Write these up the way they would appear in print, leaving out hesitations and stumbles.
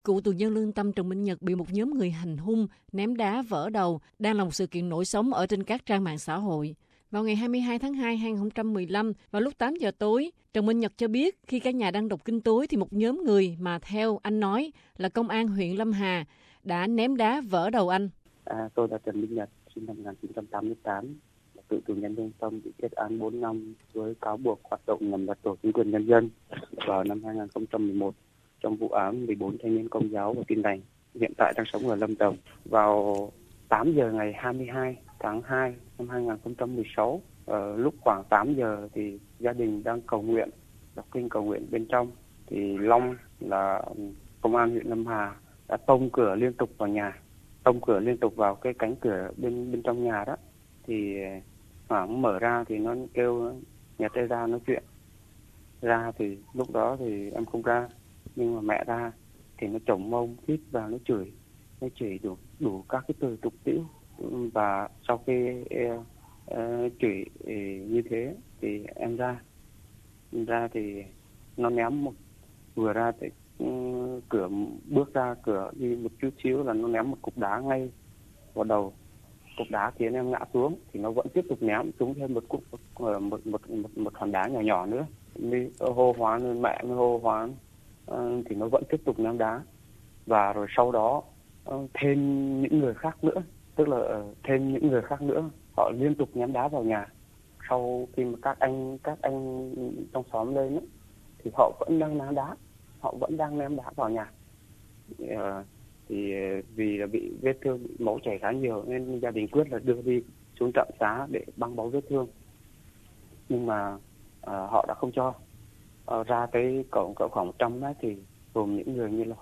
Cựu tù nhân lương tâm Trần Minh Nhật bị một nhóm người hành hung, ném đá vỡ đầu đang là một sự kiện nổi sóng ở trên các trang mạng xã hội. Vào ngày 22 tháng 2 2015, vào lúc 8 giờ tối, Trần Minh Nhật cho biết khi cả nhà đang đọc kinh tối thì một nhóm người mà theo anh nói là công an huyện Lâm Hà đã ném đá vỡ đầu anh. Tôi là Trần Minh Nhật, sinh năm 1988, cựu tù nhân lương tâm bị kết án 4 năm với cáo buộc hoạt động nhằm lật đổ chính quyền nhân dân vào năm 2011 trong vụ án 14 thanh niên Công giáo và Tin lành, hiện tại đang sống ở Lâm Đồng. Vào 8 giờ ngày 22 tháng 2 năm 2016, lúc khoảng 8 giờ thì gia đình đang cầu nguyện, đọc kinh cầu nguyện bên trong, thì Long là công an huyện Lâm Hà đã tông cửa liên tục vào nhà, tông cửa liên tục vào cái cánh cửa bên trong nhà đó. Thì Hoàng mở ra thì nó kêu Nhật ơi ra nói chuyện. Ra thì lúc đó thì em không ra, nhưng mà mẹ ra thì nó chổng mông hít vào, nó chửi đủ các cái từ tục tĩu. Và sau khi chửi như thế thì em ra thì nó ném vừa ra thì cửa bước ra cửa đi một chút xíu là nó ném một cục đá ngay vào đầu. Cục đá khiến em ngã xuống thì nó vẫn tiếp tục ném xuống thêm một hòn đá nhỏ nhỏ nữa. Đi hô hoán, mẹ mới hô hoán thì nó vẫn tiếp tục ném đá. Và rồi sau đó thêm những người khác nữa, tức là thêm những người khác nữa, họ liên tục ném đá vào nhà. Sau khi mà các anh trong xóm lên ấy, thì họ vẫn đang ném đá vào nhà. Thì vì là bị vết thương, bị máu chảy khá nhiều nên gia đình quyết là đưa đi xuống trạm xá để băng bó vết thương. Nhưng mà họ đã không cho. Ra tới cổng cỡ khoảng 100 mét thì gồm những người như là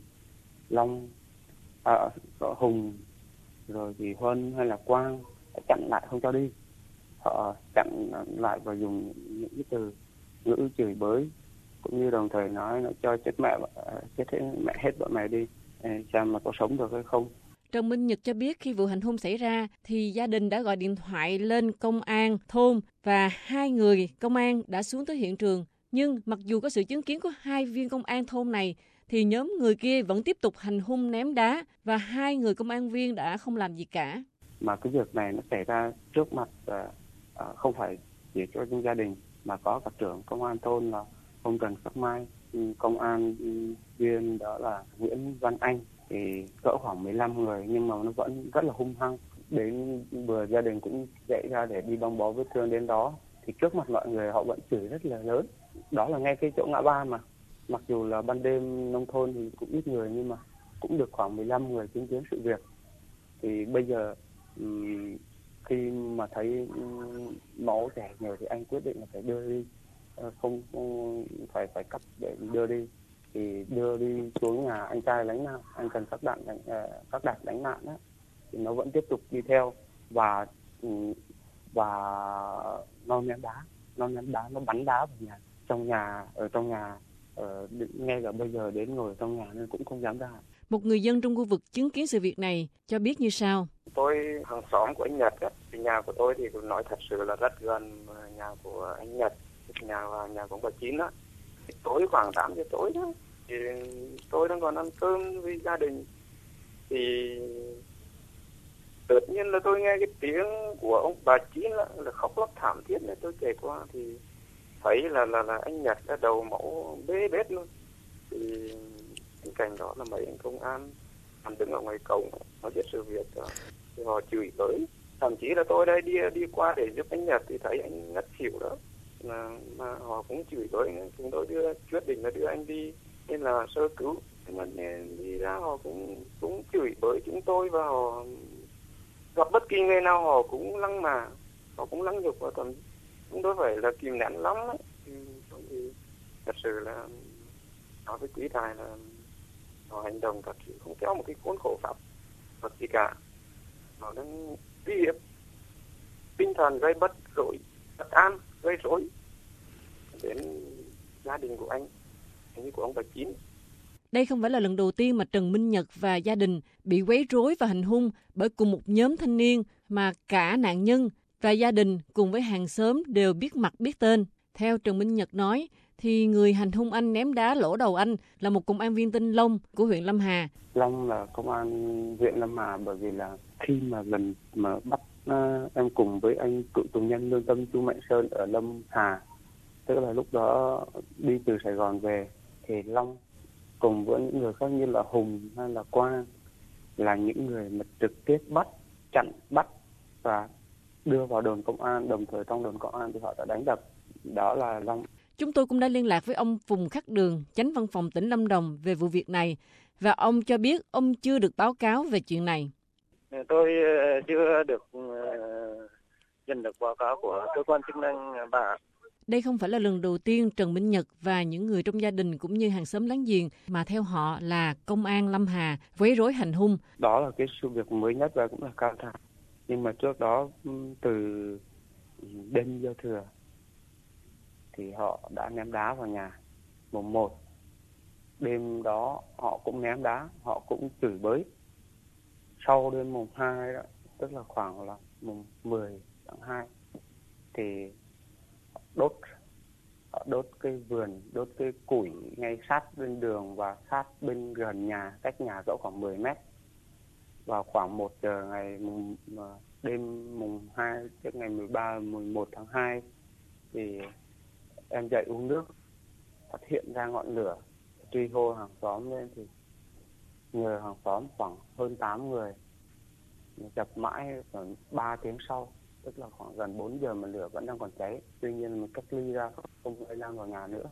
Hùng rồi thì Huân hay là Quang chặn lại không cho đi. Họ chặn lại và dùng những cái từ ngữ chửi bới, cũng như đồng thời nói cho chết mẹ hết bọn mày đi, xem mà có sống được hay không. Trần Minh Nhật cho biết khi vụ hành hung xảy ra thì gia đình đã gọi điện thoại lên công an thôn và 2 người công an đã xuống tới hiện trường. Nhưng mặc dù có sự chứng kiến của 2 viên công an thôn này thì nhóm người kia vẫn tiếp tục hành hung ném đá và 2 người công an viên đã không làm gì cả. Mà cái việc này nó xảy ra trước mặt không phải chỉ cho những gia đình mà có cả trưởng công an thôn là ông Trần Khắc Mai, công an viên đó là Nguyễn Văn Anh, thì cỡ khoảng 15 người nhưng mà nó vẫn rất là hung hăng. Đến vừa gia đình cũng dậy ra để đi băng bó vết thương đến đó thì trước mặt mọi người họ vẫn chửi rất là lớn. Đó là ngay cái chỗ ngã ba mà. Mặc dù là ban đêm nông thôn thì cũng ít người nhưng mà cũng được khoảng 15 người chứng kiến sự việc. Thì bây giờ khi mà thấy máu chảy nhiều thì anh quyết định là phải đưa đi, không phải cắt để đưa đi. Thì đưa đi xuống nhà anh trai lánh nạn, anh Trần Khắc Đạt lánh nạn đó, thì nó vẫn tiếp tục đi theo và nó ném đá, nó bắn đá vào nhà, ở trong nhà ngay cả bây giờ đến ngồi trong nhà nên cũng không dám ra. Một người dân trong khu vực chứng kiến sự việc này cho biết như sau. Tôi hàng xóm của anh Nhật á, thì nhà của tôi thì nói thật sự là rất gần nhà của anh Nhật, nhà của ông bà Chín á. Tối khoảng 8 giờ tối đó thì tôi đang còn ăn cơm với gia đình thì tự nhiên là tôi nghe cái tiếng của ông bà Chín là khóc lóc thảm thiết này. Tôi chạy qua thì thấy là anh Nhật đã đầu máu bê bết luôn. Thì cái cảnh đó là mấy anh công an đứng ở ngoài cổng nó biết sự việc đó. Thì họ chửi tới, thậm chí là tôi đây đi qua để giúp anh Nhật thì thấy anh ngất xỉu đó, mà họ cũng chửi tới. Chúng tôi quyết định là đưa anh đi nên là sơ cứu, nhưng mà đi ra họ cũng chửi bới chúng tôi và họ gặp bất kỳ người nào họ cũng lăng nhục và thậm chúng tôi phải là kìm nén lắm ấy. Thì thật sự là nói với quý tài là họ hành động thật sự không theo một cái khuôn khổ pháp luật gì cả. Họ đang uy hiếp tinh thần, gây bất an, gây rối đến gia đình của anh như của ông bà Chín. Đây không phải là lần đầu tiên mà Trần Minh Nhật và gia đình bị quấy rối và hành hung bởi cùng một nhóm thanh niên mà cả nạn nhân và gia đình cùng với hàng xóm đều biết mặt biết tên. Theo Trần Minh Nhật nói, thì người hành hung anh ném đá lỗ đầu anh là một công an viên tên Long của huyện Lâm Hà. Long là công an huyện Lâm Hà, bởi vì là khi mà lần mà bắt em cùng với anh cựu tù nhân lương tâm Chu Mạnh Sơn ở Lâm Hà, tức là lúc đó đi từ Sài Gòn về, thì Long cùng với những người khác như là Hùng hay là Quang là những người mà trực tiếp chặn bắt và đưa vào đồn công an, đồng thời trong đồn công an thì họ đã đánh đập. Đó là Long. Chúng tôi cũng đã liên lạc với ông Phùng Khắc Đường, chánh văn phòng tỉnh Lâm Đồng về vụ việc này, và ông cho biết ông chưa được báo cáo về chuyện này. Tôi chưa được nhận được báo cáo của cơ quan chức năng bà. Đây không phải là lần đầu tiên Trần Minh Nhật và những người trong gia đình cũng như hàng xóm láng giềng mà theo họ là công an Lâm Hà quấy rối hành hung. Đó là cái sự việc mới nhất và cũng là căng thẳng. Nhưng mà trước đó từ đêm giao thừa thì họ đã ném đá vào nhà. Mùng 1 đêm đó họ cũng ném đá, họ cũng chửi bới. Sau đêm mùng 2 đó, tức là khoảng là mùng 10 tháng 2 thì họ đốt cái vườn, đốt cái củi ngay sát bên đường và sát bên gần nhà, cách nhà cỡ khoảng 10 mét. Vào khoảng 1 giờ đêm mùng 2, tức ngày 11 tháng 2 thì em dậy uống nước, phát hiện ra ngọn lửa, truy hô hàng xóm lên thì nhờ hàng xóm khoảng hơn 8 người chập mãi khoảng 3 tiếng sau, tức là khoảng gần 4 giờ mà lửa vẫn đang còn cháy. Tuy nhiên mình cách ly ra, không lây lan vào nhà nữa.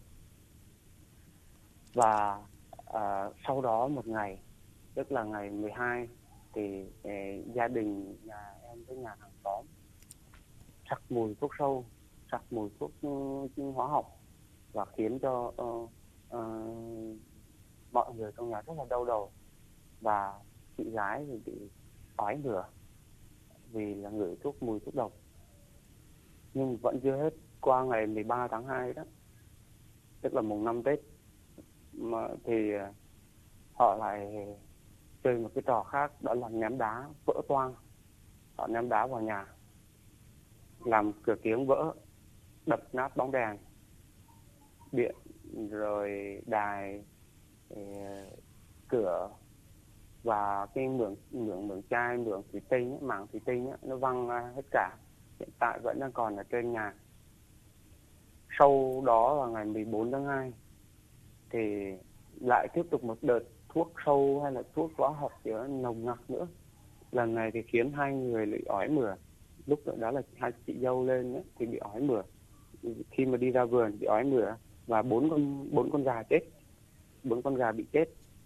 Và sau đó một ngày, tức là ngày 12 thì gia đình nhà em với nhà hàng xóm sặc mùi thuốc sâu, sặc mùi thuốc hóa học và khiến cho mọi người trong nhà rất là đau đầu. Và chị gái thì bị ói mửa vì là ngửi mùi thuốc độc. Nhưng vẫn chưa hết, qua ngày 13 tháng 2 đó, tức là mùng 5 Tết, mà thì họ lại chơi một cái trò khác, đó là ném đá vỡ toang. Họ ném đá vào nhà, làm cửa kiếng vỡ, đập nát bóng đèn, điện, rồi đài, cửa và cái mượn chai, mượn thủy tinh, mảng thủy tinh nó văng hết cả. Hiện tại vẫn đang còn ở trên nhà. Sau đó là ngày 14 tháng 2 thì lại tiếp tục một đợt thuốc sâu hay là thuốc hóa học gì đó nồng nặc nữa. Lần này thì khiến 2 người bị ói mửa. Lúc đó là 2 chị dâu lên ấy, thì bị ói mửa. Khi mà đi ra vườn bị ói mửa và 4 con gà chết, 4 con gà bị chết.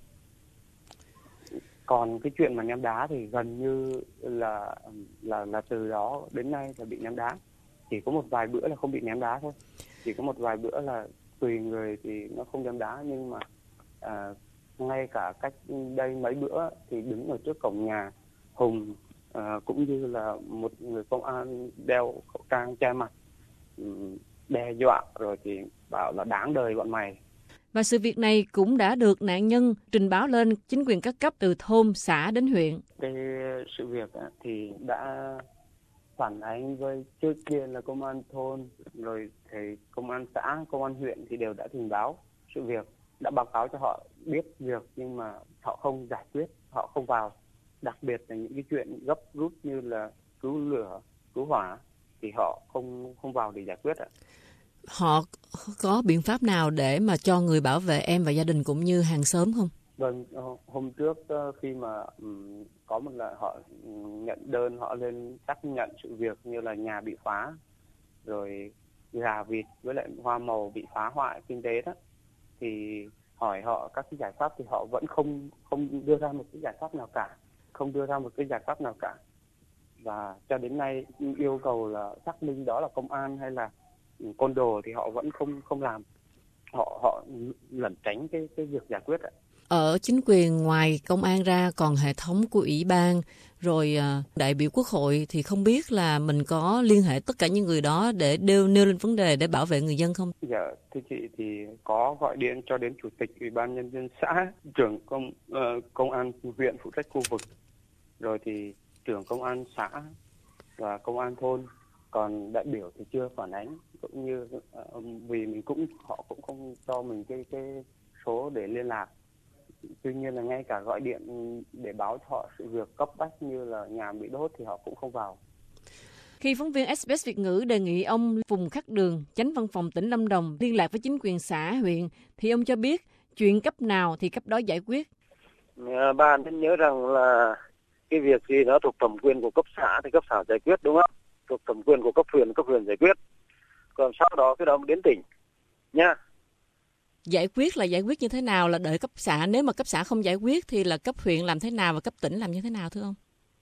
Còn cái chuyện mà ném đá thì gần như là từ đó đến nay là bị ném đá. Chỉ có một vài bữa là không bị ném đá thôi. Chỉ có một vài bữa là tùy người thì nó không ném đá, nhưng mà ngay cả cách đây mấy bữa thì đứng ở trước cổng nhà, Hùng cũng như là một người công an đeo khẩu trang che mặt đe dọa rồi thì bảo là đáng đời bọn mày. Và sự việc này cũng đã được nạn nhân trình báo lên chính quyền các cấp từ thôn, xã đến huyện. Cái sự việc thì đã phản ánh với trước kia là công an thôn, rồi thì công an xã, công an huyện thì đều đã trình báo sự việc, đã báo cáo cho họ biết việc, nhưng mà họ không giải quyết, họ không vào. Đặc biệt là những cái chuyện gấp rút như là cứu lửa, cứu hỏa thì họ không vào để giải quyết ạ. Họ có biện pháp nào để mà cho người bảo vệ em và gia đình cũng như hàng xóm không? Vâng, hôm trước khi mà có một lần họ nhận đơn, họ lên xác nhận sự việc như là nhà bị phá, rồi gà vịt với lại hoa màu bị phá hoại kinh tế đó, thì hỏi họ các cái giải pháp thì họ vẫn không đưa ra một cái giải pháp nào cả, và cho đến nay yêu cầu là xác minh đó là công an hay là côn đồ thì họ vẫn không làm, họ lẩn tránh cái việc giải quyết ạ. Ở chính quyền ngoài công an ra còn hệ thống của ủy ban rồi đại biểu quốc hội thì không biết là mình có liên hệ tất cả những người đó để nêu lên vấn đề để bảo vệ người dân không? Dạ, thưa chị thì có gọi điện cho đến chủ tịch ủy ban nhân dân xã, trưởng công an huyện phụ trách khu vực, rồi thì trưởng công an xã và công an thôn còn đại biểu thì chưa phản ánh, cũng như vì họ cũng không cho mình cái số để liên lạc. Tuy nhiên là ngay cả gọi điện để báo cho họ sự việc cấp bách như là nhà bị đốt thì họ cũng không vào. Khi phóng viên SBS Việt ngữ đề nghị ông Phùng Khắc Đường, Chánh Văn phòng tỉnh Lâm Đồng liên lạc với chính quyền xã, huyện, thì ông cho biết chuyện cấp nào thì cấp đó giải quyết. Bạn nên nhớ rằng là cái việc gì nó thuộc thẩm quyền của cấp xã thì cấp xã giải quyết, đúng không? Thuộc thẩm quyền của cấp huyện giải quyết. Còn sau đó cái đó mới đến tỉnh nha. Giải quyết là giải quyết như thế nào, là đợi cấp xã, nếu mà cấp xã không giải quyết thì là cấp huyện làm thế nào và cấp tỉnh làm như thế nào thưa ông?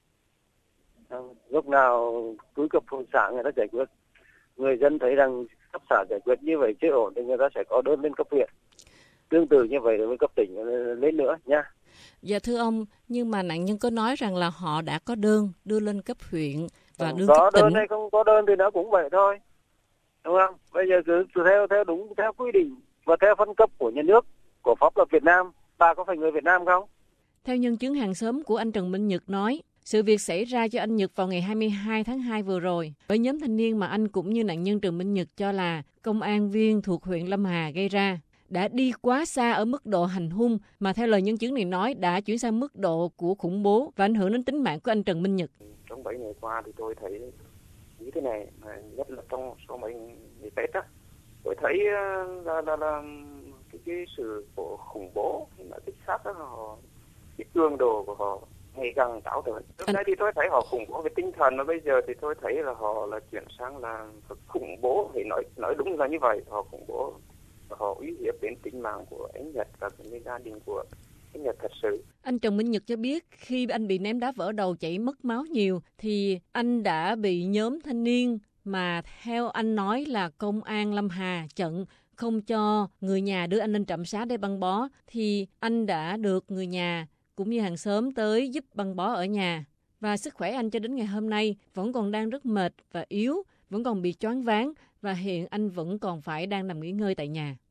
Lúc nào cuối cấp xã người ta giải quyết, người dân thấy rằng cấp xã giải quyết như vậy chưa ổn thì người ta sẽ có đơn lên cấp huyện. Tương tự như vậy với cấp tỉnh lên nữa nha. Dạ thưa ông, nhưng mà nạn nhân có nói rằng là họ đã có đơn đưa lên cấp huyện và đưa có cấp tỉnh. Đơn hay không có đơn thì nó cũng vậy thôi, đúng không? Bây giờ cứ theo quy định và theo phân cấp của nhà nước, của pháp luật Việt Nam. Bà có phải người Việt Nam không? Theo nhân chứng hàng xóm của anh Trần Minh Nhật nói, sự việc xảy ra cho anh Nhật vào ngày 22 tháng 2 vừa rồi, với nhóm thanh niên mà anh cũng như nạn nhân Trần Minh Nhật cho là công an viên thuộc huyện Lâm Hà gây ra, đã đi quá xa ở mức độ hành hung mà theo lời nhân chứng này nói đã chuyển sang mức độ của khủng bố và ảnh hưởng đến tính mạng của anh Trần Minh Nhật. Trong 7 ngày qua thì tôi thấy như thế này, nhất là trong số mấy ngày Tết á, tôi thấy là cái sự của khủng bố hay là kích sát đó, họ cái cường độ của họ ngày càng táo tợn. Trước đây thì tôi thấy họ khủng bố về tinh thần, và bây giờ thì tôi thấy là họ là chuyển sang là khủng bố, thì nói đúng là như vậy, họ khủng bố, họ uy hiếp đến tính mạng của anh Nhật và đến gia đình của anh Nhật thật sự. Anh Trần Minh Nhật cho biết khi anh bị ném đá vỡ đầu chảy mất máu nhiều thì anh đã bị nhóm thanh niên mà theo anh nói là công an Lâm Hà chặn không cho người nhà đưa anh lên trạm xá để băng bó, thì anh đã được người nhà cũng như hàng xóm tới giúp băng bó ở nhà. Và sức khỏe anh cho đến ngày hôm nay vẫn còn đang rất mệt và yếu, vẫn còn bị choáng váng và hiện anh vẫn còn phải đang nằm nghỉ ngơi tại nhà.